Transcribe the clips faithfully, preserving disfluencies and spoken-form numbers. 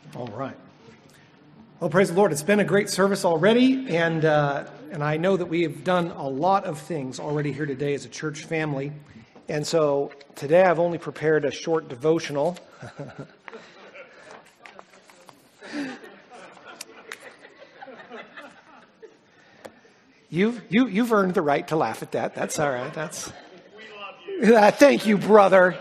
All right. Well, praise the Lord. It's been a great service already, and uh, and I know that we have done a lot of things already here today as a church family. And so today I've only prepared a short devotional. You've you, you've earned the right to laugh at that. That's all right. That's. We love you. Uh, thank you, brother.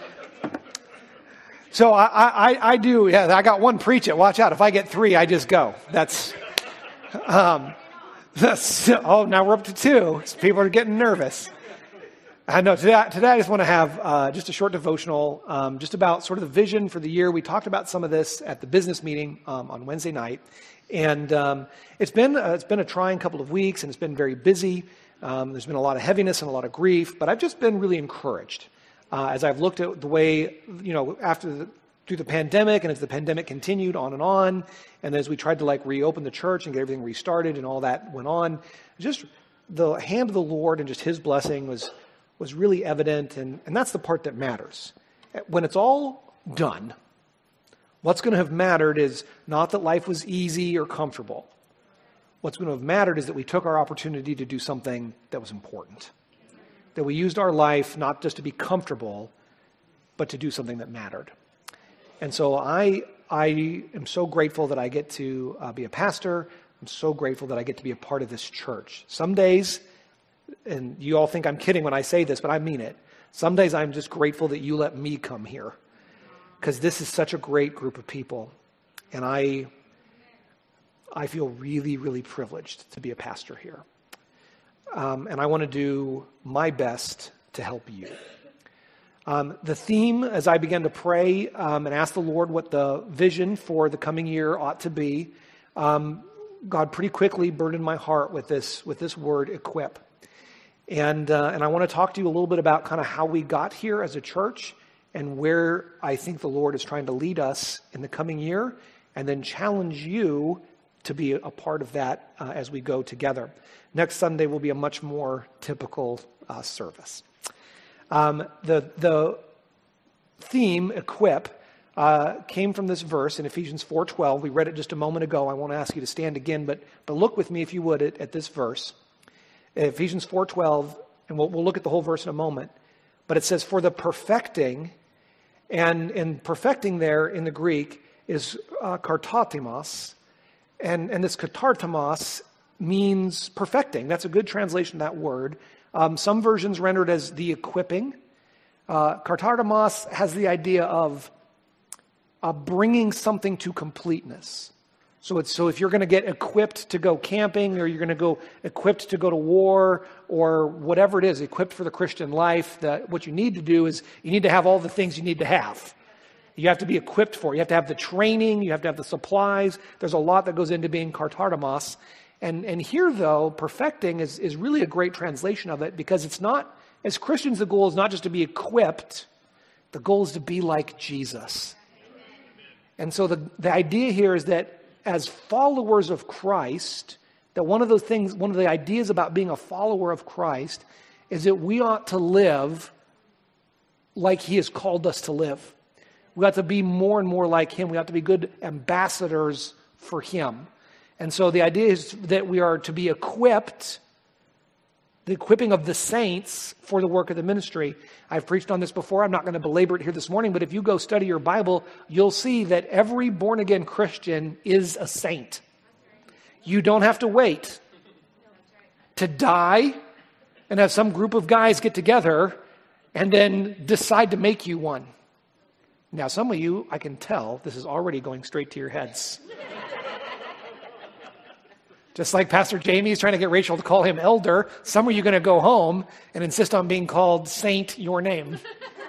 So I, I, I do, yeah, I got one preach it. Watch out. If I get three, I just go. That's, um, that's, oh, now we're up to two. So people are getting nervous. I know today, today I just want to have uh, just a short devotional um, just about sort of the vision for the year. We talked about some of this at the business meeting um, on Wednesday night. And um, it's been uh, it's been a trying couple of weeks, and it's been very busy. Um, there's been a lot of heaviness and a lot of grief, but I've just been really encouraged. Uh, as I've looked at the way, you know, after the, through the pandemic and as the pandemic continued on and on, and as we tried to like reopen the church and get everything restarted and all that went on, just the hand of the Lord and just His blessing was was really evident, and, and that's the part that matters. When it's all done, what's going to have mattered is not that life was easy or comfortable. What's going to have mattered is that we took our opportunity to do something that was important. That we used our life not just to be comfortable, but to do something that mattered. And so I I am so grateful that I get to uh, be a pastor. I'm so grateful that I get to be a part of this church. Some days, and you all think I'm kidding when I say this, but I mean it. Some days I'm just grateful that you let me come here, because this is such a great group of people. And I I feel really, really privileged to be a pastor here. Um, and I want to do my best to help you. Um, the theme, as I began to pray um, and ask the Lord what the vision for the coming year ought to be, um, God pretty quickly burdened my heart with this with this word, equip. And uh, and I want to talk to you a little bit about kind of how we got here as a church and where I think the Lord is trying to lead us in the coming year, and then challenge you to be a part of that uh, as we go together. Next Sunday will be a much more typical uh, service. Um, the the theme, equip, uh, came from this verse in Ephesians four twelve. We read it just a moment ago. I won't ask you to stand again, but but look with me, if you would, at, at this verse. Ephesians four twelve, and we'll, we'll look at the whole verse in a moment. But it says, for the perfecting, and, and perfecting there in the Greek is uh, kartatimos, and, and this katartimos means perfecting. That's a good translation of that word. Um, some versions render it as the equipping. Uh, kartartimos has the idea of uh, bringing something to completeness. So it's so if you're going to get equipped to go camping, or you're going to go equipped to go to war, or whatever it is, equipped for the Christian life, that what you need to do is you need to have all the things you need to have. You have to be equipped for it. You have to have the training. You have to have the supplies. There's a lot that goes into being kartartimos. And and here, though, perfecting is, is really a great translation of it, because it's not, as Christians, the goal is not just to be equipped. The goal is to be like Jesus. And so the, the idea here is that as followers of Christ, that one of those things, one of the ideas about being a follower of Christ is that we ought to live like He has called us to live. We ought to be more and more like Him. We ought to be good ambassadors for Him. And so the idea is that we are to be equipped, the equipping of the saints for the work of the ministry. I've preached on this before. I'm not going to belabor it here this morning, but if you go study your Bible, you'll see that every born-again Christian is a saint. You don't have to wait to die and have some group of guys get together and then decide to make you one. Now, some of you, I can tell, this is already going straight to your heads. Just like Pastor Jamie is trying to get Rachel to call him elder, some of you are going to go home and insist on being called Saint Your Name.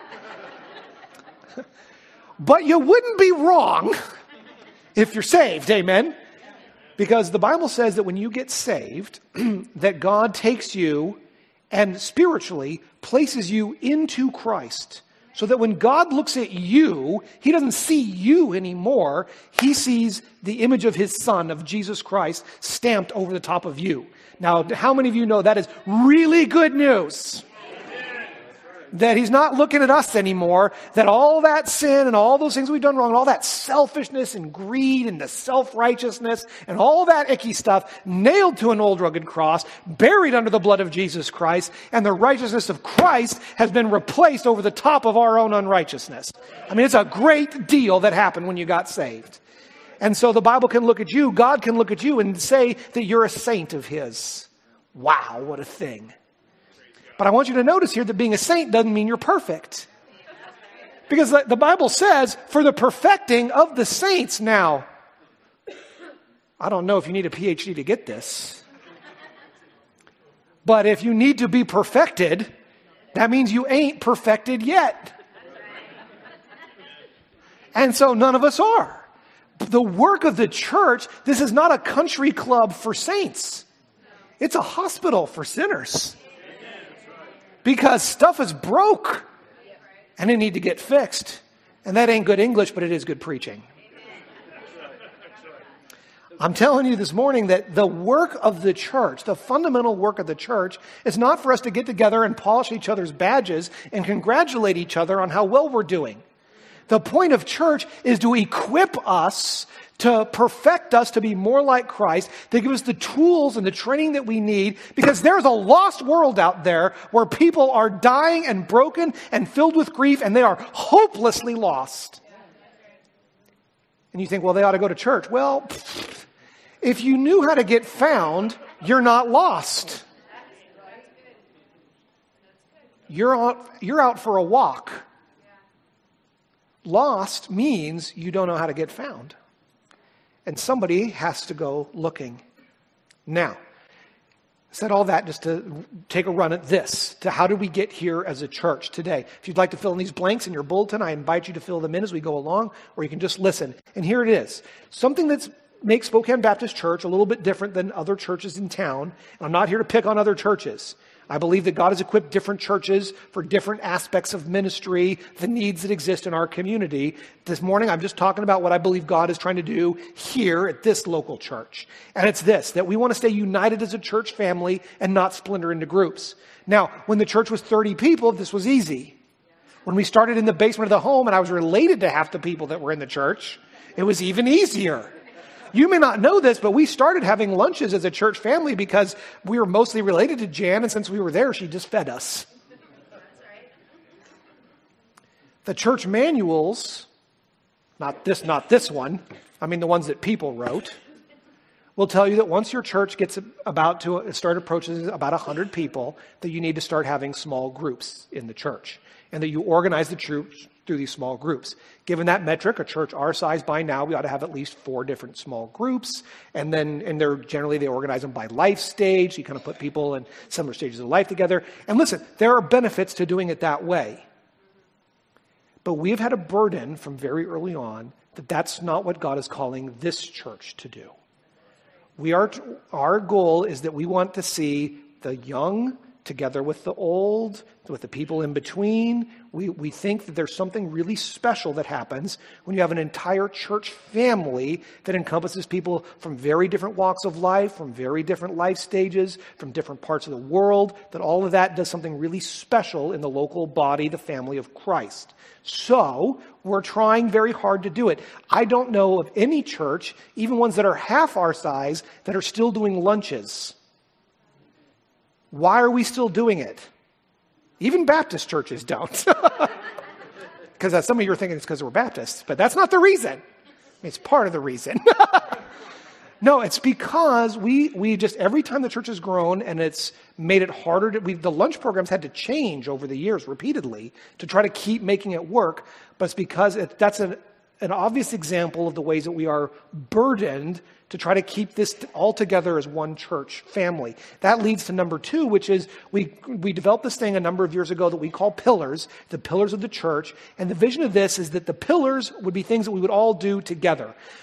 But you wouldn't be wrong if you're saved, amen? Because the Bible says that when you get saved, that God takes you and spiritually places you into Christ. So that when God looks at you, He doesn't see you anymore. He sees the image of His Son, of Jesus Christ, stamped over the top of you. Now, how many of you know that is really good news? That he's not looking at us anymore, that all that sin and all those things we've done wrong, and all that selfishness and greed and the self-righteousness and all that icky stuff nailed to an old rugged cross, buried under the blood of Jesus Christ, and the righteousness of Christ has been replaced over the top of our own unrighteousness. I mean, it's a great deal that happened when you got saved. And so the Bible can look at you, God can look at you and say that you're a saint of his. Wow, what a thing. But I want you to notice here that being a saint doesn't mean you're perfect. Because the Bible says, for the perfecting of the saints. Now, I don't know if you need a P H D to get this. But if you need to be perfected, that means you ain't perfected yet. And so none of us are. The work of the church, this is not a country club for saints. It's a hospital for sinners. Because stuff is broke and it need to get fixed. And that ain't good English, but it is good preaching. I'm telling you this morning that the work of the church, the fundamental work of the church, is not for us to get together and polish each other's badges and congratulate each other on how well we're doing. The point of church is to equip us, to perfect us to be more like Christ, to give us the tools and the training that we need, because there's a lost world out there where people are dying and broken and filled with grief, and they are hopelessly lost. And you think, well, they ought to go to church. Well, if you knew how to get found, you're not lost. You're out, you're out for a walk. Lost means you don't know how to get found. And somebody has to go looking. Now, I said all that just to take a run at this, to how did we get here as a church today. If you'd like to fill in these blanks in your bulletin, I invite you to fill them in as we go along, or you can just listen. And here it is. Something that makes Spokane Baptist Church a little bit different than other churches in town. And I'm not here to pick on other churches. I believe that God has equipped different churches for different aspects of ministry, the needs that exist in our community. This morning, I'm just talking about what I believe God is trying to do here at this local church. And it's this, that we want to stay united as a church family and not splinter into groups. Now, when the church was thirty people, this was easy. When we started in the basement of the home and I was related to half the people that were in the church, it was even easier. You may not know this, but we started having lunches as a church family because we were mostly related to Jan, and since we were there, she just fed us. The church manuals, not this, not this one, I mean the ones that people wrote, will tell you that once your church gets about to start approaching about one hundred people, that you need to start having small groups in the church, and that you organize the church through these small groups. Given that metric, a church our size by now, we ought to have at least four different small groups. And then, and they're generally, they organize them by life stage. You kind of put people in similar stages of life together. And listen, there are benefits to doing it that way. But we have had a burden from very early on that that's not what God is calling this church to do. We are, our goal is that we want to see the young together with the old, with the people in between. We, we think that there's something really special that happens when you have an entire church family that encompasses people from very different walks of life, from very different life stages, from different parts of the world, that all of that does something really special in the local body, the family of Christ. So we're trying very hard to do it. I don't know of any church, even ones that are half our size, that are still doing lunches. Why are we still doing it? Even Baptist churches don't. Because some of you are thinking it's because we're Baptists, but that's not the reason. It's part of the reason. No, it's because we we just, every time the church has grown and it's made it harder to, we, the lunch programs had to change over the years repeatedly to try to keep making it work, but it's because it, that's an, an obvious example of the ways that we are burdened to try to keep this all together as one church family. That leads to number two, which is we we developed this thing a number of years ago that we call pillars, the pillars of the church. And the vision of this is that the pillars would be things that we would all do together.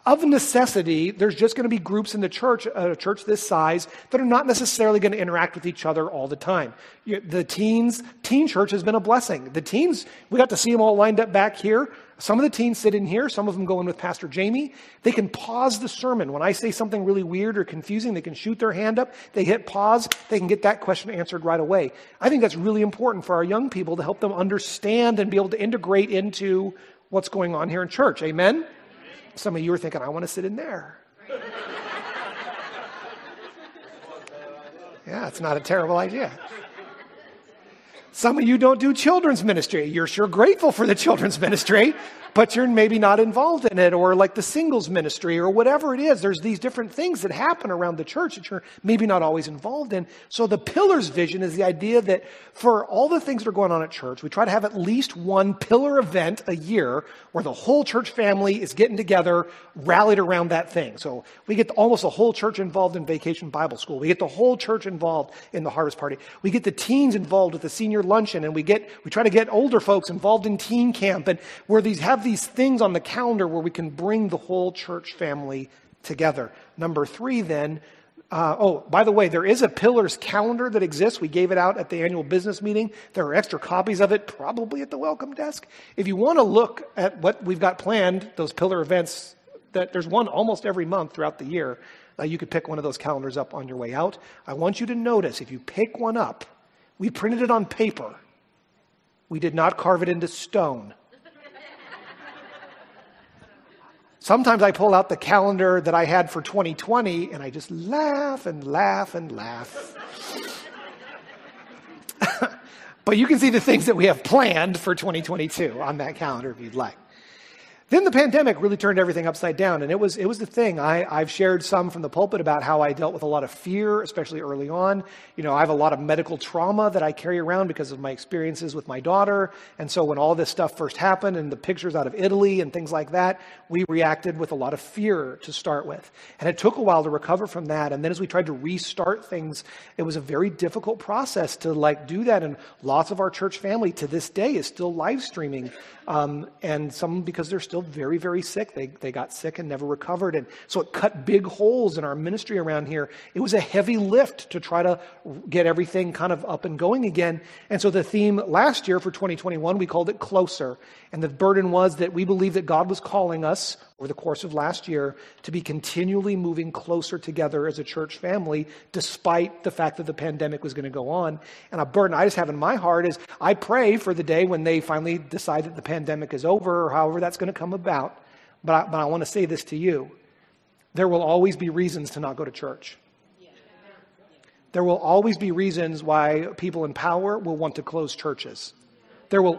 of necessity, there's just going to be groups in the church, a church this size, that are not necessarily going to interact with each other all the time. The teens, teen church has been a blessing. The teens, we got to see them all lined up back here. Some of the teens sit in here. Some of them go in with Pastor Jamie. They can pause the sermon. When I say something really weird or confusing, they can shoot their hand up. They hit pause. They can get that question answered right away. I think that's really important for our young people to help them understand and be able to integrate into what's going on here in church. Amen? Some of you are thinking, I want to sit in there. Yeah, it's not a terrible idea. Some of you don't do children's ministry. You're sure grateful for the children's ministry, but you're maybe not involved in it, or like the singles ministry or whatever it is. There's these different things that happen around the church that you're maybe not always involved in. So the Pillars vision is the idea that for all the things that are going on at church, we try to have at least one pillar event a year where the whole church family is getting together, rallied around that thing. So we get almost the whole church involved in Vacation Bible School. We get the whole church involved in the Harvest Party. We get the teens involved with the senior luncheon, and we get we try to get older folks involved in teen camp, and where these have these things on the calendar where we can bring the whole church family together. Number three, then, uh, oh, by the way, there is a Pillars calendar that exists. We gave it out at the annual business meeting. There are extra copies of it, probably at the welcome desk. If you want to look at what we've got planned, those Pillar events, that there's one almost every month throughout the year. Uh, you could pick one of those calendars up on your way out. I want you to notice, if you pick one up, we printed it on paper. We did not carve it into stone. Sometimes I pull out the calendar that I had for twenty twenty and I just laugh and laugh and laugh. But you can see the things that we have planned for twenty twenty-two on that calendar if you'd like. Then the pandemic really turned everything upside down, and it was it was the thing. I, I've shared some from the pulpit about how I dealt with a lot of fear, especially early on. You know, I have a lot of medical trauma that I carry around because of my experiences with my daughter, and so when all this stuff first happened and the pictures out of Italy and things like that, we reacted with a lot of fear to start with. And it took a while to recover from that, and then as we tried to restart things, it was a very difficult process to like do that, and lots of our church family to this day is still live streaming, um, and some because they're still very, very sick. They they got sick and never recovered. And so it cut big holes in our ministry around here. It was a heavy lift to try to get everything kind of up and going again. And so the theme last year for twenty twenty-one, we called it Closer. And the burden was that we believe that God was calling us over the course of last year to be continually moving closer together as a church family, despite the fact that the pandemic was going to go on. And a burden I just have in my heart is I pray for the day when they finally decide that the pandemic is over, or however that's going to come about. But I, but I want to say this to you. There will always be reasons to not go to church. There will always be reasons why people in power will want to close churches. There will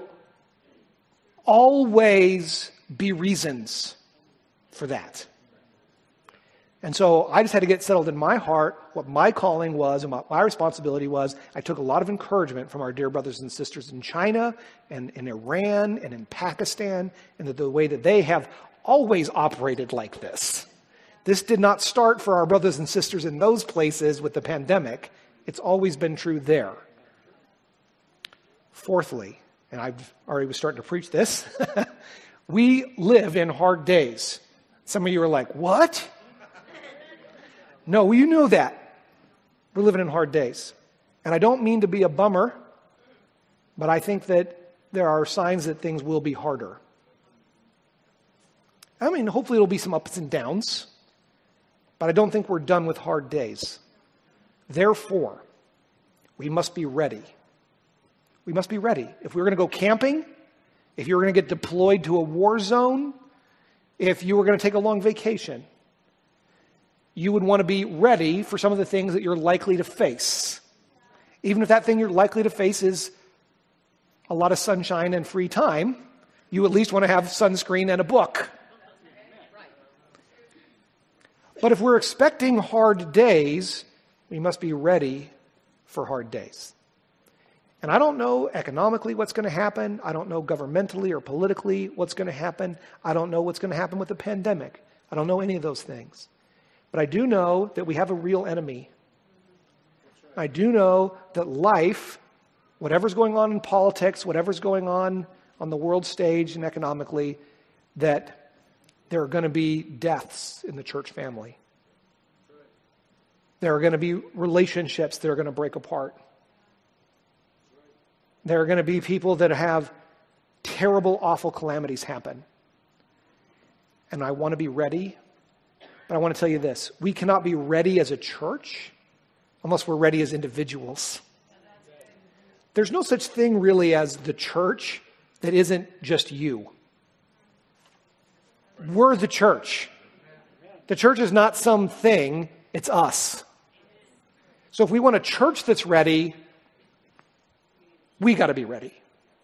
always be reasons for that. And so I just had to get settled in my heart what my calling was and what my responsibility was. I took a lot of encouragement from our dear brothers and sisters in China and in Iran and in Pakistan, and the, the way that they have always operated like this. This did not start for our brothers and sisters in those places with the pandemic. It's always been true there. Fourthly, and I've already was starting to preach this, we live in hard days. Some of you are like, what? No, you know that. We're living in hard days. And I don't mean to be a bummer, but I think that there are signs that things will be harder. I mean, hopefully it'll be some ups and downs, but I don't think we're done with hard days. Therefore, we must be ready. We must be ready. If we're going to go camping, if you're going to get deployed to a war zone, if you were going to take a long vacation, you would want to be ready for some of the things that you're likely to face. Even if that thing you're likely to face is a lot of sunshine and free time, you at least want to have sunscreen and a book. But if we're expecting hard days, we must be ready for hard days. And I don't know economically what's going to happen. I don't know governmentally or politically what's going to happen. I don't know what's going to happen with the pandemic. I don't know any of those things. But I do know that we have a real enemy. I do know that life, whatever's going on in politics, whatever's going on on the world stage and economically, that there are going to be deaths in the church family. There are going to be relationships that are going to break apart. There are going to be people that have terrible, awful calamities happen. And I want to be ready. But I want to tell you this. We cannot be ready as a church unless we're ready as individuals. There's no such thing really as the church that isn't just you. We're the church. The church is not something, it's us. So if we want a church that's ready, we got to be ready.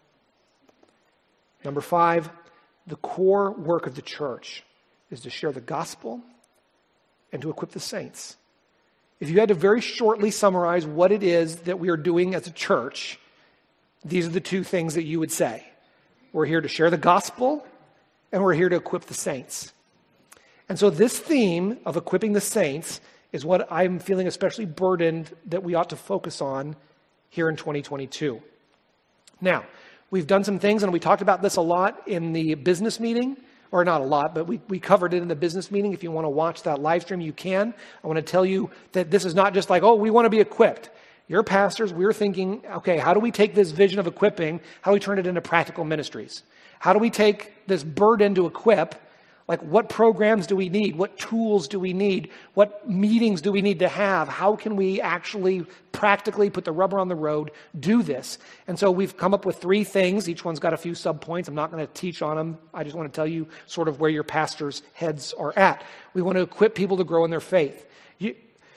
Number five, the core work of the church is to share the gospel and to equip the saints. If you had to very shortly summarize what it is that we are doing as a church, these are the two things that you would say. We're here to share the gospel, and we're here to equip the saints. And so this theme of equipping the saints is what I'm feeling especially burdened that we ought to focus on here in twenty twenty-two. Now, we've done some things, and we talked about this a lot in the business meeting, or not a lot, but we, we covered it in the business meeting. If you want to watch that live stream, you can. I want to tell you that this is not just like, oh, we want to be equipped. You're pastors, we're thinking, okay, how do we take this vision of equipping, how do we turn it into practical ministries? How do we take this burden to equip? Like, what programs do we need? What tools do we need? What meetings do we need to have? How can we actually practically put the rubber on the road, do this? And so we've come up with three things. Each one's got a few subpoints. I'm not going to teach on them. I just want to tell you sort of where your pastors' heads are at. We want to equip people to grow in their faith. You,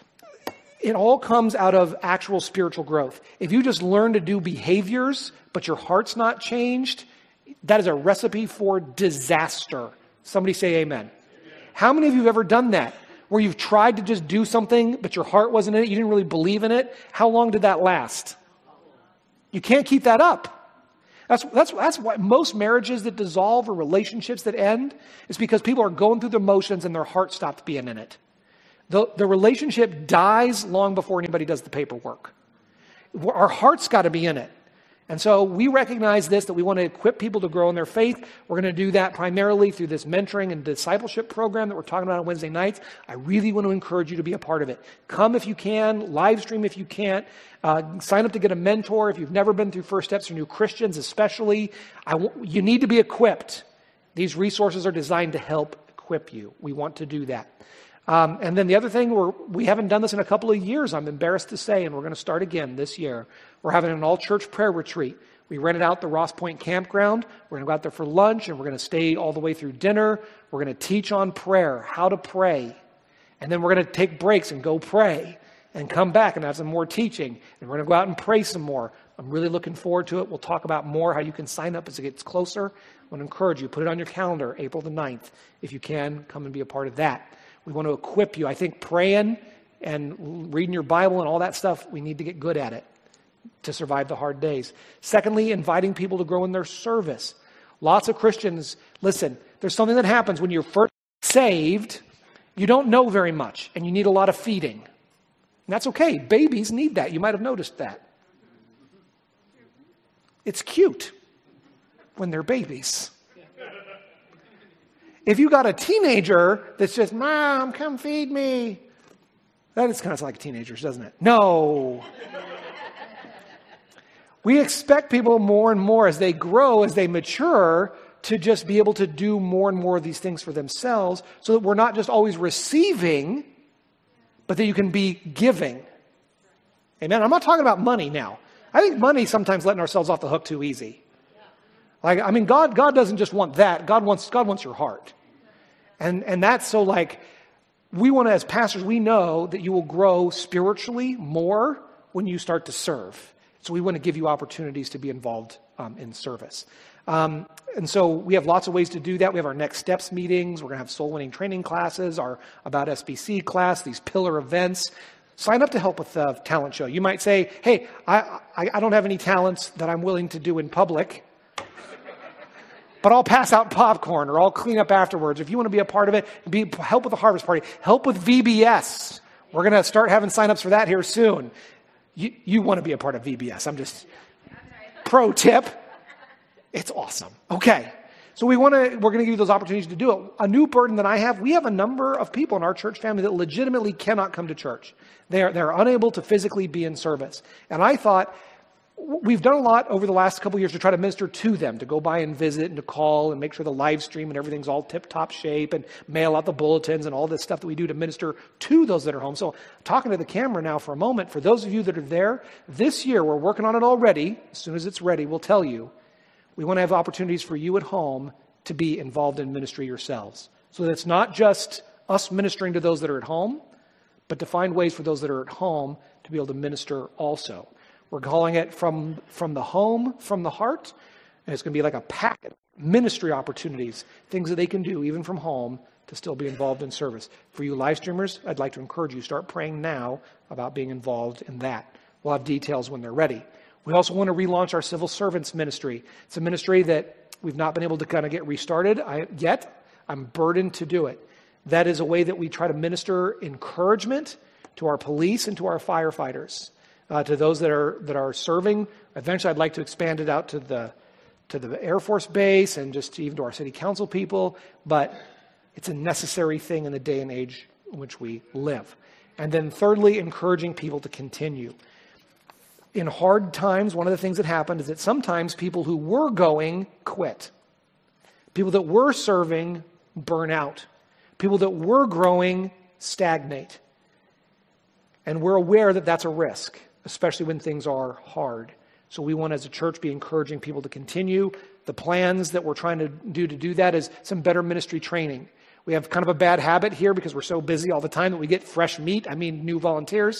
it all comes out of actual spiritual growth. If you just learn to do behaviors, but your heart's not changed, that is a recipe for disaster. Somebody say amen. Amen. How many of you have ever done that? Where you've tried to just do something, but your heart wasn't in it, you didn't really believe in it? How long did that last? You can't keep that up. That's, that's, that's why most marriages that dissolve or relationships that end is because people are going through the motions and their heart stopped being in it. The, the relationship dies long before anybody does the paperwork. Our heart's got to be in it. And so we recognize this, that we want to equip people to grow in their faith. We're going to do that primarily through this mentoring and discipleship program that we're talking about on Wednesday nights. I really want to encourage you to be a part of it. Come if you can, live stream if you can't, uh, sign up to get a mentor if you've never been through First Steps for New Christians especially. I w- you need to be equipped. These resources are designed to help equip you. We want to do that. Um, and then the other thing, we're, we haven't done this in a couple of years, I'm embarrassed to say, and we're going to start again this year. We're having an all-church prayer retreat. We rented out the Ross Point campground. We're going to go out there for lunch, and we're going to stay all the way through dinner. We're going to teach on prayer, how to pray. And then we're going to take breaks and go pray and come back and have some more teaching. And we're going to go out and pray some more. I'm really looking forward to it. We'll talk about more how you can sign up as it gets closer. I want to encourage you, put it on your calendar, April the ninth. If you can, come and be a part of that. We want to equip you. I think praying and reading your Bible and all that stuff, we need to get good at it to survive the hard days. Secondly, inviting people to grow in their service. Lots of Christians, listen, there's something that happens when you're first saved. You don't know very much, and you need a lot of feeding. And that's okay. Babies need that. You might have noticed that. It's cute when they're babies. If you got a teenager that's just, Mom, come feed me. That is kind of like teenagers, doesn't it? No. We expect people more and more as they grow, as they mature, to just be able to do more and more of these things for themselves so that we're not just always receiving, but that you can be giving. Amen. I'm not talking about money now. I think money sometimes letting ourselves off the hook too easy. Like, I mean, God, God doesn't just want that. God wants, God wants your heart. And, and that's so like, we want to, as pastors, we know that you will grow spiritually more when you start to serve. So we want to give you opportunities to be involved um, in service. Um, and so we have lots of ways to do that. We have our Next Steps meetings. We're going to have soul winning training classes, our About S B C class, these pillar events. Sign up to help with the talent show. You might say, hey, I, I, I don't have any talents that I'm willing to do in public, but I'll pass out popcorn or I'll clean up afterwards. If you want to be a part of it, be help with the harvest party, help with V B S. We're going to start having signups for that here soon. You, you want to be a part of V B S. I'm just, pro tip. It's awesome. Okay. So we want to, we're going to give you those opportunities to do it. A new burden that I have, we have a number of people in our church family that legitimately cannot come to church. They are, they're unable to physically be in service. And I thought, we've done a lot over the last couple of years to try to minister to them, to go by and visit and to call and make sure the live stream and everything's all tip-top shape and mail out the bulletins and all this stuff that we do to minister to those that are home. So talking to the camera now for a moment, for those of you that are there, this year we're working on it already. As soon as it's ready, we'll tell you. We want to have opportunities for you at home to be involved in ministry yourselves. So that it's not just us ministering to those that are at home, but to find ways for those that are at home to be able to minister also. We're calling it from, from the home, from the heart, and it's going to be like a packet, ministry opportunities, things that they can do even from home to still be involved in service. For you live streamers, I'd like to encourage you, start praying now about being involved in that. We'll have details when they're ready. We also want to relaunch our civil servants ministry. It's a ministry that we've not been able to kind of get restarted I, yet. I'm burdened to do it. That is a way that we try to minister encouragement to our police and to our firefighters. Uh, to those that are that are serving. Eventually, I'd like to expand it out to the to the Air Force Base and just to even to our city council people. But it's a necessary thing in the day and age in which we live. And then thirdly, encouraging people to continue. In hard times, one of the things that happened is that sometimes people who were going quit. People that were serving burn out. People that were growing stagnate. And we're aware that that's a risk, especially when things are hard. So we want, as a church, be encouraging people to continue. The plans that we're trying to do to do that is some better ministry training. We have kind of a bad habit here because we're so busy all the time that we get fresh meat, I mean new volunteers,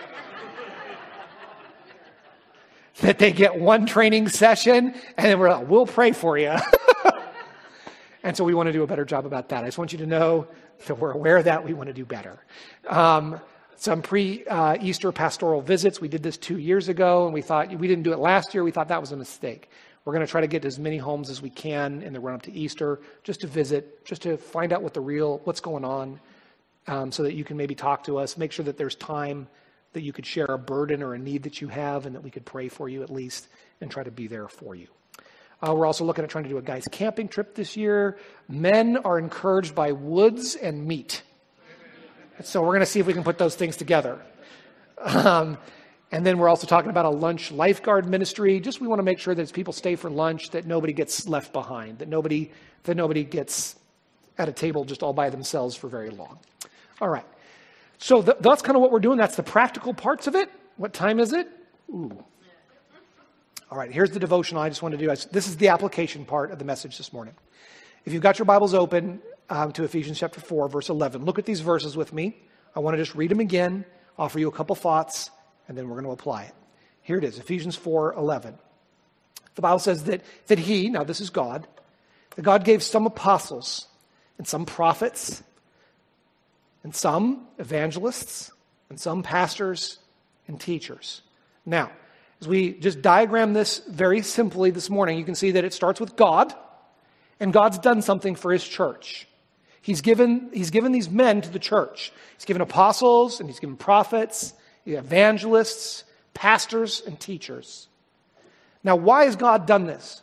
that they get one training session and then we're like, we'll pray for you. And so we want to do a better job about that. I just want you to know that we're aware of that. We want to do better. Um, Some pre-Easter uh, pastoral visits. We did this two years ago, and we thought, we didn't do it last year. We thought that was a mistake. We're going to try to get to as many homes as we can in the run-up to Easter, just to visit, just to find out what the real, what's going on, um, so that you can maybe talk to us, make sure that there's time that you could share a burden or a need that you have, and that we could pray for you at least, and try to be there for you. Uh, we're also looking at trying to do a guys' camping trip this year. Men are encouraged by woods and meat. So we're going to see if we can put those things together. Um, and then we're also talking about a lunch lifeguard ministry. Just we want to make sure that as people stay for lunch, that nobody gets left behind, that nobody that nobody gets at a table just all by themselves for very long. All right. So th- that's kind of what we're doing. That's the practical parts of it. What time is it? Ooh. All right. Here's the devotional I just want to do. This is the application part of the message this morning. If you've got your Bibles open, Um, to Ephesians chapter four, verse eleven. Look at these verses with me. I want to just read them again, offer you a couple thoughts, and then we're going to apply it. Here it is, Ephesians four eleven. The Bible says that, that he, now this is God, that God gave some apostles and some prophets and some evangelists and some pastors and teachers. Now, as we just diagram this very simply this morning, you can see that it starts with God, and God's done something for his church. He's given, he's given these men to the church. He's given apostles, and he's given prophets, evangelists, pastors, and teachers. Now, why has God done this?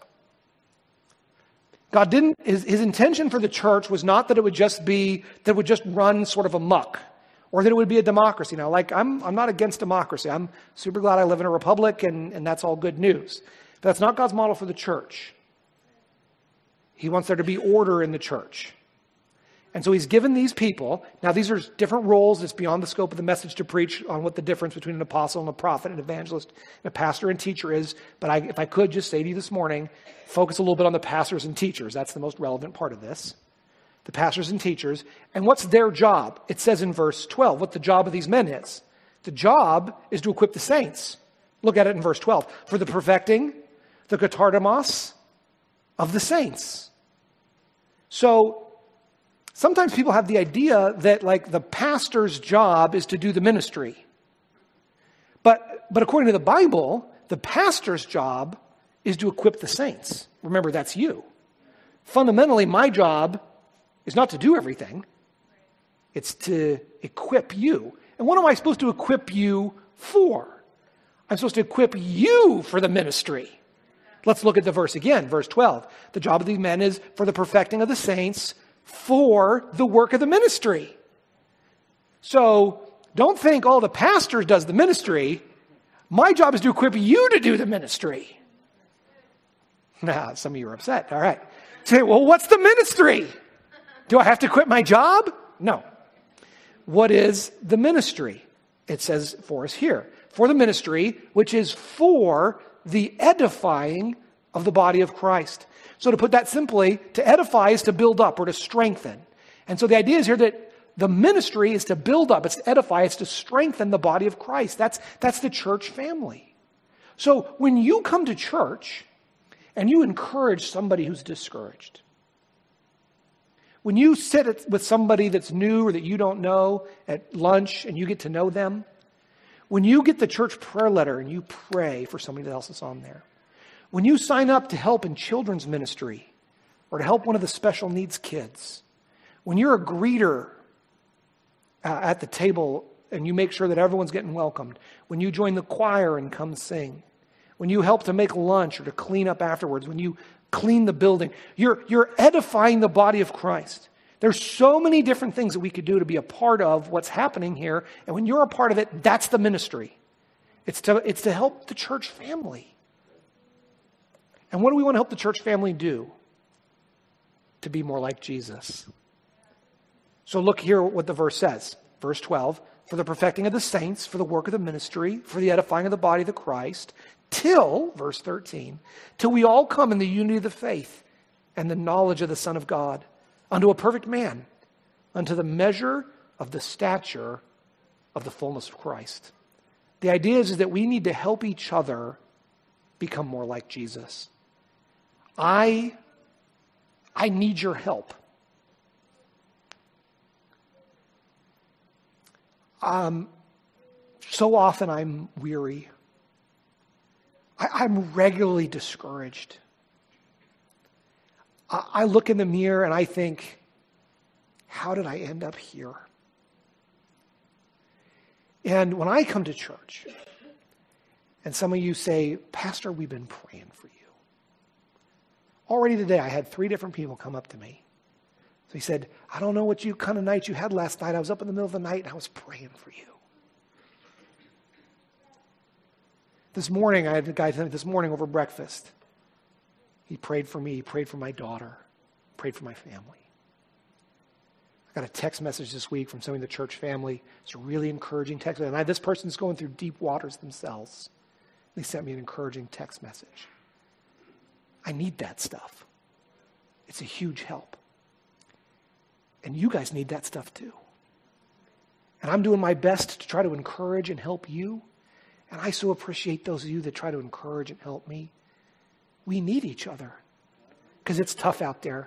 God didn't, his, his intention for the church was not that it would just be, that it would just run sort of amok, or that it would be a democracy. Now, like, I'm, I'm not against democracy. I'm super glad I live in a republic, and, and that's all good news. But that's not God's model for the church. He wants there to be order in the church. And so he's given these people, now these are different roles, it's beyond the scope of the message to preach on what the difference between an apostle and a prophet, an evangelist, and a pastor and teacher is. But I, if I could just say to you this morning, focus a little bit on the pastors and teachers. That's the most relevant part of this. The pastors and teachers. And what's their job? It says in verse twelve what the job of these men is. The job is to equip the saints. Look at it in verse twelve. For the perfecting, the katardomos of the saints. So sometimes people have the idea that like the pastor's job is to do the ministry. But, but according to the Bible, the pastor's job is to equip the saints. Remember, that's you. Fundamentally, my job is not to do everything. It's to equip you. And what am I supposed to equip you for? I'm supposed to equip you for the ministry. Let's look at the verse again, verse twelve. The job of these men is for the perfecting of the saints, for the work of the ministry. So don't think, oh, the pastor does the ministry. My job is to equip you to do the ministry. Now, some of you are upset. All right. Say, well, what's the ministry? Do I have to quit my job? No. What is the ministry? It says for us here. For the ministry, which is for the edifying of the body of Christ. So to put that simply, to edify is to build up or to strengthen. And so the idea is here that the ministry is to build up, it's to edify, it's to strengthen the body of Christ. That's, that's the church family. So when you come to church and you encourage somebody who's discouraged, when you sit at, with somebody that's new or that you don't know at lunch and you get to know them, when you get the church prayer letter and you pray for somebody else that's on there, when you sign up to help in children's ministry or to help one of the special needs kids, when you're a greeter uh, at the table and you make sure that everyone's getting welcomed, when you join the choir and come sing, when you help to make lunch or to clean up afterwards, when you clean the building, you're, you're edifying the body of Christ. There's so many different things that we could do to be a part of what's happening here. And when you're a part of it, that's the ministry. It's to, it's to help the church family. And what do we want to help the church family do? To be more like Jesus. So look here what the verse says. Verse twelve, for the perfecting of the saints, for the work of the ministry, for the edifying of the body of the Christ, till, verse thirteen, till we all come in the unity of the faith and the knowledge of the Son of God, unto a perfect man, unto the measure of the stature of the fullness of Christ. The idea is, is that we need to help each other become more like Jesus. I, I need your help. Um, so often I'm weary. I, I'm regularly discouraged. I look in the mirror and I think, how did I end up here? And when I come to church, and some of you say, Pastor, we've been praying for you. Already today, I had three different people come up to me. So he said, I don't know what you kind of night you had last night. I was up in the middle of the night and I was praying for you. This morning, I had a guy this morning over breakfast. He prayed for me. He prayed for my daughter. Prayed for my family. I got a text message this week from somebody in the church family. It's a really encouraging text. And I, this person's going through deep waters themselves. They sent me an encouraging text message. I need that stuff. It's a huge help. And you guys need that stuff too. And I'm doing my best to try to encourage and help you. And I so appreciate those of you that try to encourage and help me. We need each other because it's tough out there.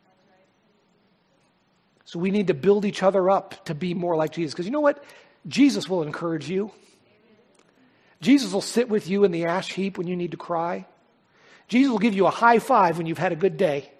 So we need to build each other up to be more like Jesus. Because you know what? Jesus will encourage you. Jesus will sit with you in the ash heap when you need to cry. Jesus will give you a high five when you've had a good day.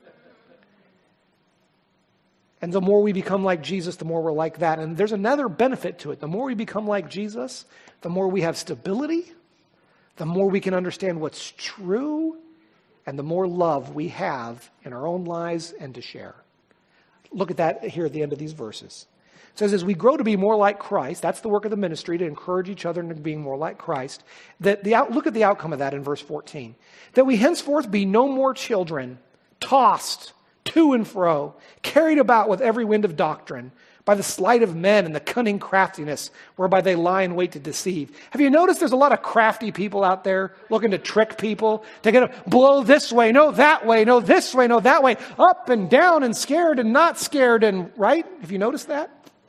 And the more we become like Jesus, the more we're like that. And there's another benefit to it. The more we become like Jesus, the more we have stability, the more we can understand what's true, and the more love we have in our own lives and to share. Look at that here at the end of these verses. It says, as we grow to be more like Christ, that's the work of the ministry, to encourage each other into being more like Christ. That the out, look at the outcome of that in verse fourteen. That we henceforth be no more children, tossed to and fro, carried about with every wind of doctrine, by the sleight of men and the cunning craftiness whereby they lie in wait to deceive. Have you noticed there's a lot of crafty people out there looking to trick people, to get them blow this way, no that way, no this way, no that way, up and down and scared and not scared, and right? Have you noticed that?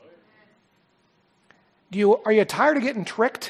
Do you are you tired of getting tricked?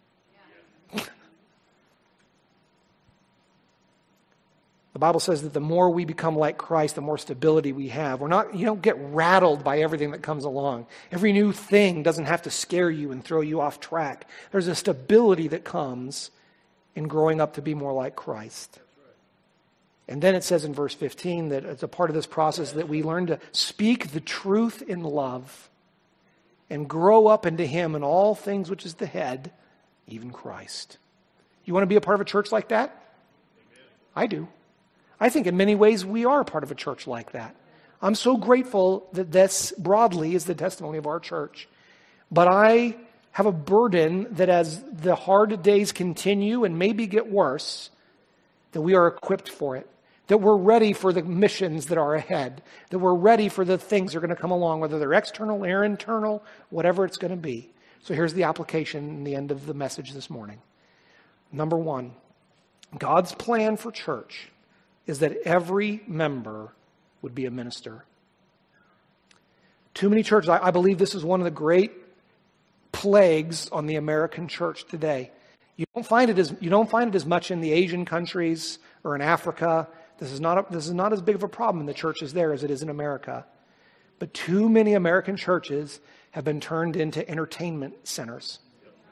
The Bible says that the more we become like Christ, the more stability we have. We're not, you don't get rattled by everything that comes along. Every new thing doesn't have to scare you and throw you off track. There's a stability that comes in growing up to be more like Christ. And then it says in verse fifteen that it's a part of this process that we learn to speak the truth in love and grow up into Him in all things which is the head, even Christ. You want to be a part of a church like that? I do. I think in many ways we are part of a church like that. I'm so grateful that this broadly is the testimony of our church. But I have a burden that as the hard days continue and maybe get worse, that we are equipped for it. That we're ready for the missions that are ahead. That we're ready for the things that are going to come along, whether they're external or internal, whatever it's going to be. So here's the application in the end of the message this morning. Number one, God's plan for church is that every member would be a minister. Too many churches, I, I believe this is one of the great plagues on the American church today. You don't find it as you don't find it as much in the Asian countries or in Africa. This is not a, this is not as big of a problem in the churches there as it is in America. But too many American churches have been turned into entertainment centers.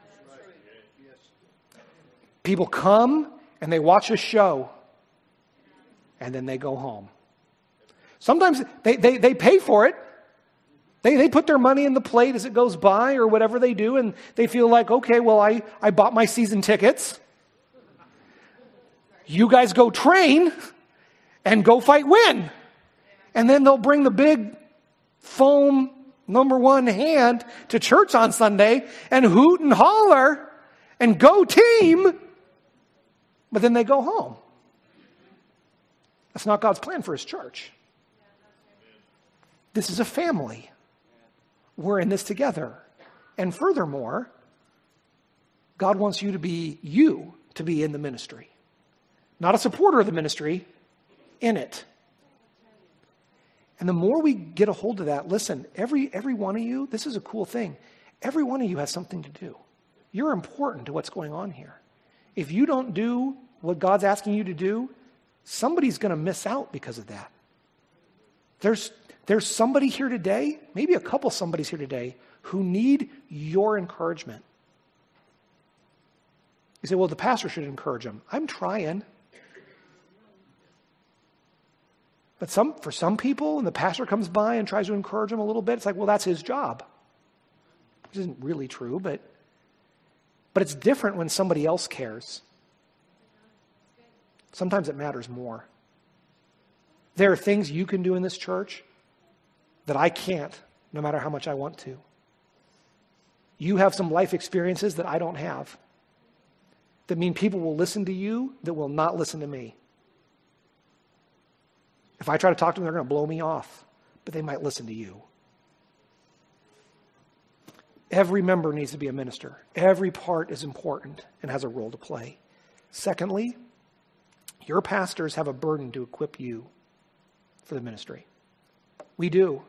People come and they watch a show and then they go home. Sometimes they, they, they pay for it. They, they put their money in the plate as it goes by or whatever they do, and they feel like, okay, well, I, I bought my season tickets. You guys go train and go fight win. And then they'll bring the big foam number one hand to church on Sunday and hoot and holler and go team, but then they go home. That's not God's plan for his church. This is a family. We're in this together. And furthermore, God wants you to be you to be in the ministry. Not a supporter of the ministry, in it. And the more we get a hold of that, listen, every every one of you, this is a cool thing. Every one of you has something to do. You're important to what's going on here. If you don't do what God's asking you to do, somebody's going to miss out because of that. There's There's somebody here today, maybe a couple somebodies here today, who need your encouragement. You say, well, the pastor should encourage them. I'm trying. But some, for some people, when the pastor comes by and tries to encourage them a little bit, it's like, well, that's his job. Which isn't really true, but, but it's different when somebody else cares. Sometimes it matters more. There are things you can do in this church that I can't, no matter how much I want to. You have some life experiences that I don't have, that mean people will listen to you that will not listen to me. If I try to talk to them, they're going to blow me off, but they might listen to you. Every member needs to be a minister. Every part is important and has a role to play. Secondly, your pastors have a burden to equip you for the ministry. We do.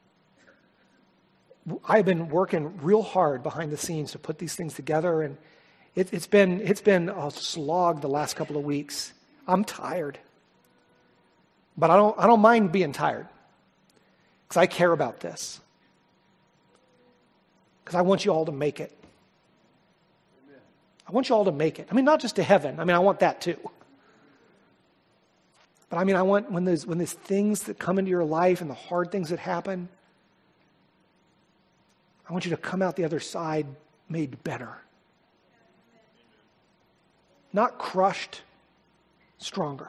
I've been working real hard behind the scenes to put these things together, and it, it's been it's been a slog the last couple of weeks. I'm tired, but I don't I don't mind being tired because I care about this. Because I want you all to make it. I want you all to make it. I mean, not just to heaven. I mean, I want that too. But I mean, I want when there's when there's things that come into your life and the hard things that happen, I want you to come out the other side made better. Not crushed, stronger.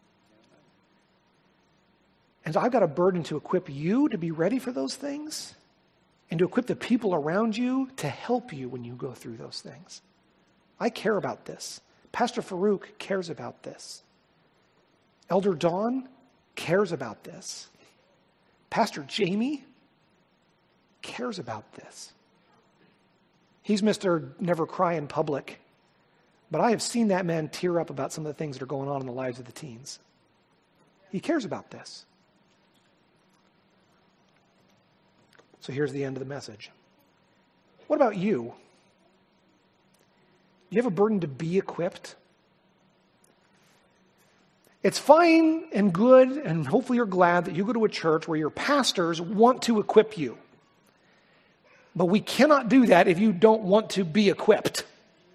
And so I've got a burden to equip you to be ready for those things and to equip the people around you to help you when you go through those things. I care about this. Pastor Farouk cares about this. Elder Dawn cares about this. Pastor Jamie cares about this. He's Mister Never Cry in Public, but I have seen that man tear up about some of the things that are going on in the lives of the teens. He cares about this. So here's the end of the message. What about you? Do you have a burden to be equipped? It's fine and good, and hopefully you're glad that you go to a church where your pastors want to equip you. But we cannot do that if you don't want to be equipped.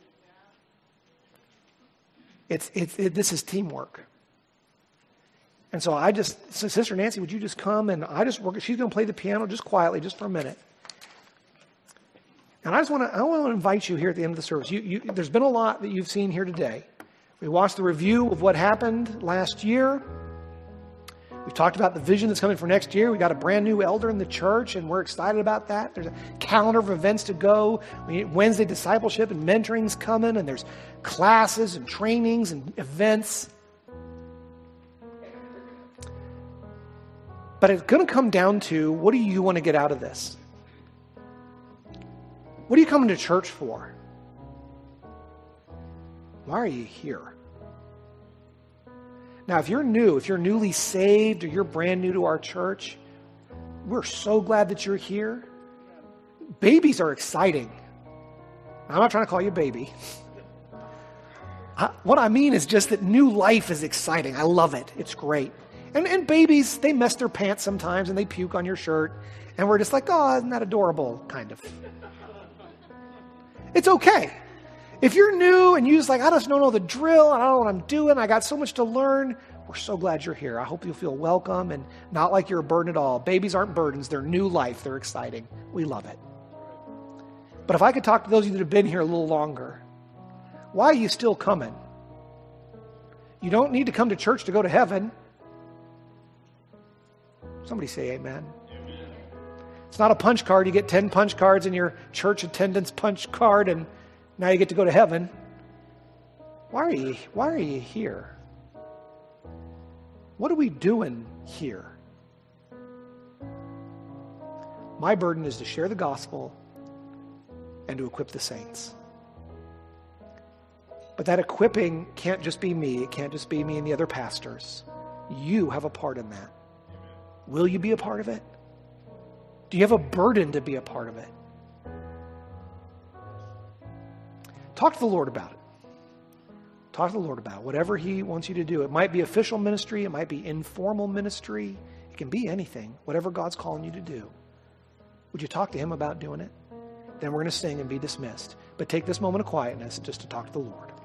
It's, it's, it, this is teamwork. And so I just, so Sister Nancy, would you just come and I just work, she's going to play the piano just quietly, just for a minute. And I just want to, I want to invite you here at the end of the service. You, you, there's been a lot that you've seen here today. We watched the review of what happened last year. We've talked about the vision that's coming for next year. We got a brand new elder in the church, and we're excited about that. There's a calendar of events to go. We, Wednesday discipleship and mentoring's coming, and there's classes and trainings and events. But it's going to come down to, what do you want to get out of this? What are you coming to church for? Why are you here? Now, if you're new, if you're newly saved or you're brand new to our church, we're so glad that you're here. Babies are exciting. I'm not trying to call you a baby. I, what I mean is just that new life is exciting. I love it. It's great. And, and babies, they mess their pants sometimes and they puke on your shirt. And we're just like, oh, isn't that adorable? Kind of. It's okay. If you're new and you're just like, I just don't know the drill, and I don't know what I'm doing, I got so much to learn, we're so glad you're here. I hope you'll feel welcome and not like you're a burden at all. Babies aren't burdens. They're new life. They're exciting. We love it. But if I could talk to those of you that have been here a little longer, why are you still coming? You don't need to come to church to go to heaven. Somebody say amen. Amen. It's not a punch card. You get ten punch cards in your church attendance punch card, and now you get to go to heaven. Why are you, why are you here? What are we doing here? My burden is to share the gospel and to equip the saints. But that equipping can't just be me. It can't just be me and the other pastors. You have a part in that. Will you be a part of it? Do you have a burden to be a part of it? Talk to the Lord about it. Talk to the Lord about it. Whatever He wants you to do. It might be official ministry. It might be informal ministry. It can be anything. Whatever God's calling you to do. Would you talk to Him about doing it? Then we're going to sing and be dismissed. But take this moment of quietness just to talk to the Lord.